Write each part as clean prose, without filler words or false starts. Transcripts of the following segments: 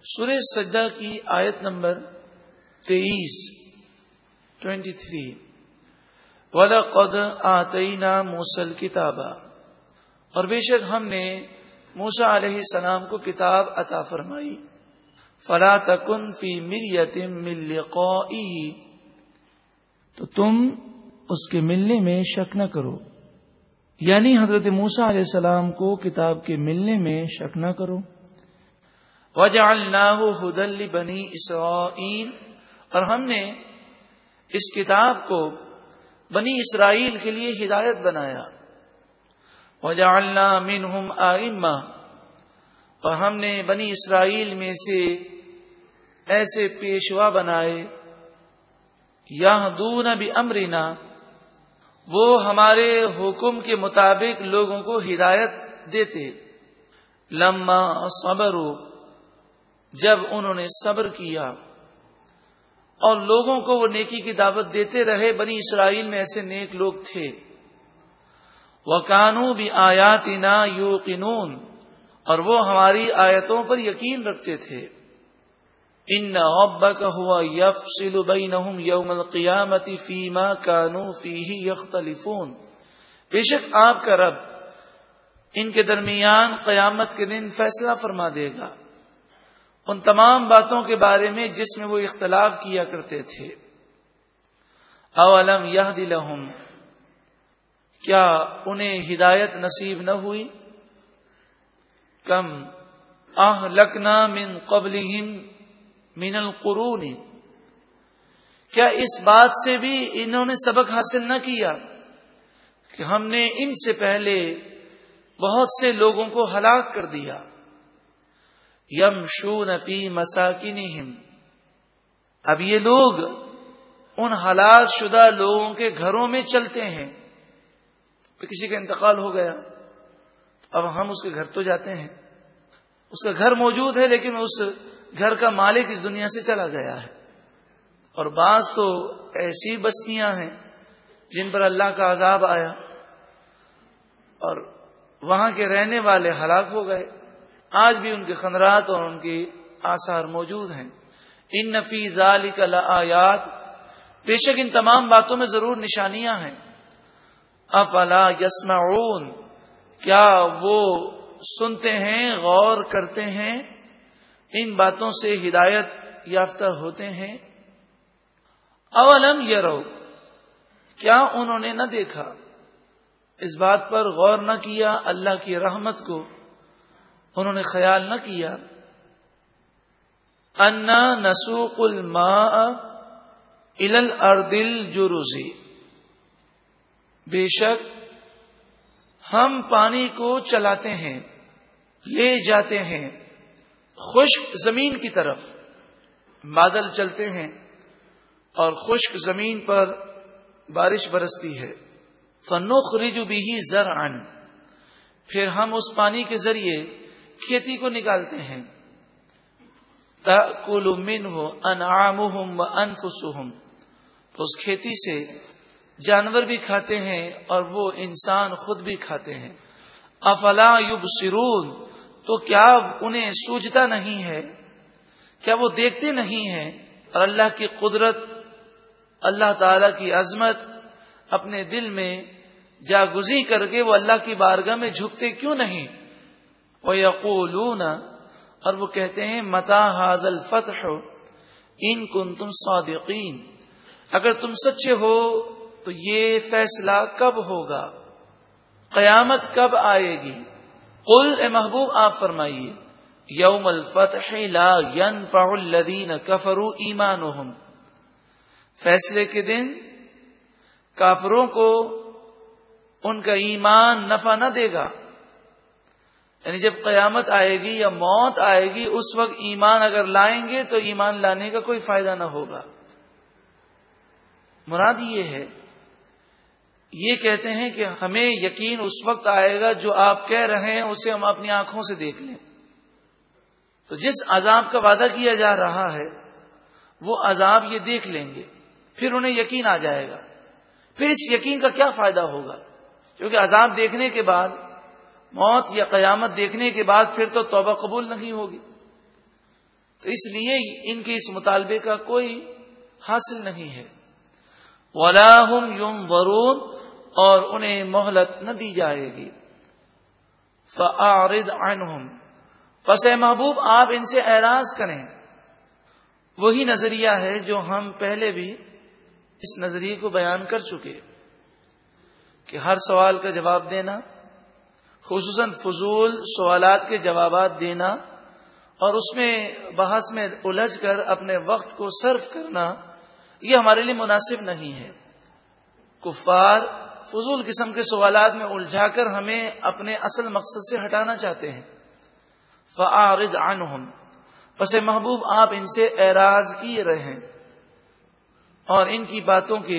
سورہ سجدہ کی آیت نمبر 23 وَلَقَدْ آتَيْنَا مُوسَى الْكِتَابَ، اور بے شک ہم نے موسیٰ علیہ السلام کو کتاب عطا فرمائی. فَلَا تَكُنْ فِي مِرْيَةٍ مِّن لِقَائِهِ، تو تم اس کے ملنے میں شک نہ کرو، یعنی حضرت موسیٰ علیہ السلام کو کتاب کے ملنے میں شک نہ کرو. وَجَعَلْنَاهُ هُدًى لِبَنِي إِسْرَائِيلَ، اور ہم نے اس کتاب کو بنی اسرائیل کے لیے ہدایت بنایا. وَجَعَلْنَا مِنْهُمْ أَئِمَّةً، اور ہم نے بنی اسرائیل میں سے ایسے پیشوا بنائے، یَہْدُونَ بِأَمْرِنَا، وہ ہمارے حکم کے مطابق لوگوں کو ہدایت دیتے. لَمَّا صَبَرُوا، جب انہوں نے صبر کیا اور لوگوں کو وہ نیکی کی دعوت دیتے رہے. بنی اسرائیل میں ایسے نیک لوگ تھے. وَكَانُوا بِآيَاتِنَا يُوقِنُونَ، اور وہ ہماری آیتوں پر یقین رکھتے تھے. إِنَّ رَبَّكَ هُوَ يَفْصِلُ بَيْنَهُمْ يَوْمَ الْقِيَامَةِ فِيمَا كَانُوا فِيهِ يَخْتَلِفُونَ، بے شک آپ کا رب ان کے درمیان قیامت کے دن فیصلہ فرما دے گا ان تمام باتوں کے بارے میں جس میں وہ اختلاف کیا کرتے تھے. اولم یہد لہم، کیا انہیں ہدایت نصیب نہ ہوئی؟ کم اہلکنا من قبلہم من القرون، کیا اس بات سے بھی انہوں نے سبق حاصل نہ کیا کہ ہم نے ان سے پہلے بہت سے لوگوں کو ہلاک کر دیا. یمشون فی مساکنہم، اب یہ لوگ ان ہلاک شدہ لوگوں کے گھروں میں چلتے ہیں. کسی کا انتقال ہو گیا، اب ہم اس کے گھر تو جاتے ہیں، اس کا گھر موجود ہے لیکن اس گھر کا مالک اس دنیا سے چلا گیا ہے. اور بعض تو ایسی بستیاں ہیں جن پر اللہ کا عذاب آیا اور وہاں کے رہنے والے ہلاک ہو گئے. آج بھی ان کے خنرات اور ان کی آثار موجود ہیں. ان فی ذالک لآیات، بے شک ان تمام باتوں میں ضرور نشانیاں ہیں. افلا یسمعون، کیا وہ سنتے ہیں، غور کرتے ہیں، ان باتوں سے ہدایت یافتہ ہوتے ہیں. اولم یرو، کیا انہوں نے نہ دیکھا، اس بات پر غور نہ کیا، اللہ کی رحمت کو انہوں نے خیال نہ کیا. انا نسوق الماء الى الارض الجرز، بے شک ہم پانی کو چلاتے ہیں، لے جاتے ہیں خشک زمین کی طرف. بادل چلتے ہیں اور خشک زمین پر بارش برستی ہے. فنخرج به زرعا، پھر ہم اس پانی کے ذریعے کھیتی کو نکالتے ہیں. تأکل منہ انعامہم وانفسہم، تو اس کھیتی سے جانور بھی کھاتے ہیں اور وہ انسان خود بھی کھاتے ہیں. افلا یبصرون، تو کیا انہیں سوجھتا نہیں ہے، کیا وہ دیکھتے نہیں ہیں اور اللہ کی قدرت، اللہ تعالی کی عظمت اپنے دل میں جاگزی کر کے وہ اللہ کی بارگاہ میں جھکتے کیوں نہیں؟ وَيَقُولُونَ، اور وہ کہتے ہیں مَتَى هَذَا الْفَتْحُ إِن كُنتُمْ صَادِقِينَ، اگر تم سچے ہو تو یہ فیصلہ کب ہوگا، قیامت کب آئے گی؟ قل، اے محبوب آپ فرمائیے، یوم الفتح لا ينفع الذین کفروا ایمانہم، فیصلے کے دن کافروں کو ان کا ایمان نفع نہ دے گا. یعنی جب قیامت آئے گی یا موت آئے گی اس وقت ایمان اگر لائیں گے تو ایمان لانے کا کوئی فائدہ نہ ہوگا. مراد یہ ہے، یہ کہتے ہیں کہ ہمیں یقین اس وقت آئے گا جو آپ کہہ رہے ہیں اسے ہم اپنی آنکھوں سے دیکھ لیں. تو جس عذاب کا وعدہ کیا جا رہا ہے وہ عذاب یہ دیکھ لیں گے، پھر انہیں یقین آ جائے گا. پھر اس یقین کا کیا فائدہ ہوگا، کیونکہ عذاب دیکھنے کے بعد، موت یا قیامت دیکھنے کے بعد پھر تو توبہ قبول نہیں ہوگی. تو اس لیے ان کے اس مطالبے کا کوئی حاصل نہیں ہے. وَلَا هُمْ يُنظَرُونَ اور انہیں مہلت نہ دی جائے گی. فَأَعْرِضْ عَنْهُمْ پس اے محبوب آپ ان سے اعراض کریں. وہی نظریہ ہے جو ہم پہلے بھی اس نظریے کو بیان کر چکے کہ ہر سوال کا جواب دینا، خصوصاً فضول سوالات کے جوابات دینا اور اس میں بحث میں الجھ کر اپنے وقت کو صرف کرنا، یہ ہمارے لیے مناسب نہیں ہے. کفار فضول قسم کے سوالات میں الجھا کر ہمیں اپنے اصل مقصد سے ہٹانا چاہتے ہیں. فَأَعْرِضْ عَنْهُمْ پس محبوب آپ ان سے اعراض کیے رہیں اور ان کی باتوں کے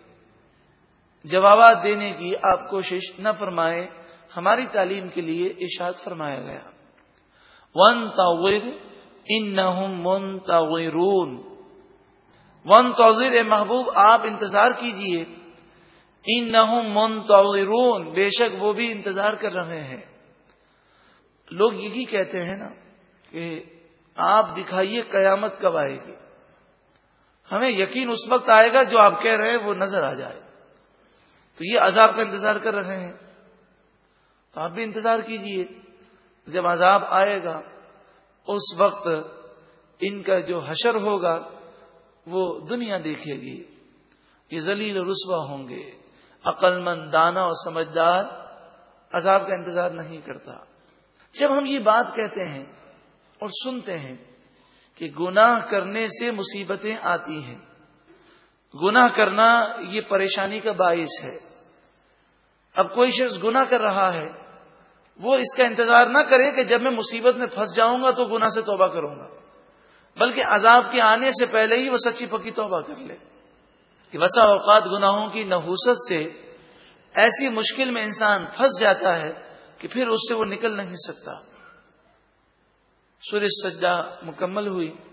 جوابات دینے کی آپ کوشش نہ فرمائیں. ہماری تعلیم کے لیے ارشاد فرمایا گیا وَانْتَظِرْ إِنَّهُمْ مُنْتَظِرُونَ. وَانْتَظِرْ اے محبوب آپ انتظار کیجئے. إِنَّهُمْ مُنْتَظِرُونَ بے شک وہ بھی انتظار کر رہے ہیں. لوگ یہی کہتے ہیں نا کہ آپ دکھائیے قیامت کب آئے گی، ہمیں یقین اس وقت آئے گا جو آپ کہہ رہے ہیں وہ نظر آ جائے. تو یہ عذاب کا انتظار کر رہے ہیں تو آپ بھی انتظار کیجئے. جب عذاب آئے گا اس وقت ان کا جو حشر ہوگا وہ دنیا دیکھے گی، یہ ذلیل و رسوا ہوں گے. عقل مند، دانا اور سمجھدار عذاب کا انتظار نہیں کرتا. جب ہم یہ بات کہتے ہیں اور سنتے ہیں کہ گناہ کرنے سے مصیبتیں آتی ہیں، گناہ کرنا یہ پریشانی کا باعث ہے. اب کوئی شخص گناہ کر رہا ہے، وہ اس کا انتظار نہ کرے کہ جب میں مصیبت میں پھنس جاؤں گا تو گناہ سے توبہ کروں گا، بلکہ عذاب کے آنے سے پہلے ہی وہ سچی پکی توبہ کر لے. کہ بسا اوقات گناہوں کی نحوست سے ایسی مشکل میں انسان پھنس جاتا ہے کہ پھر اس سے وہ نکل نہیں سکتا. سورہ سجدہ مکمل ہوئی.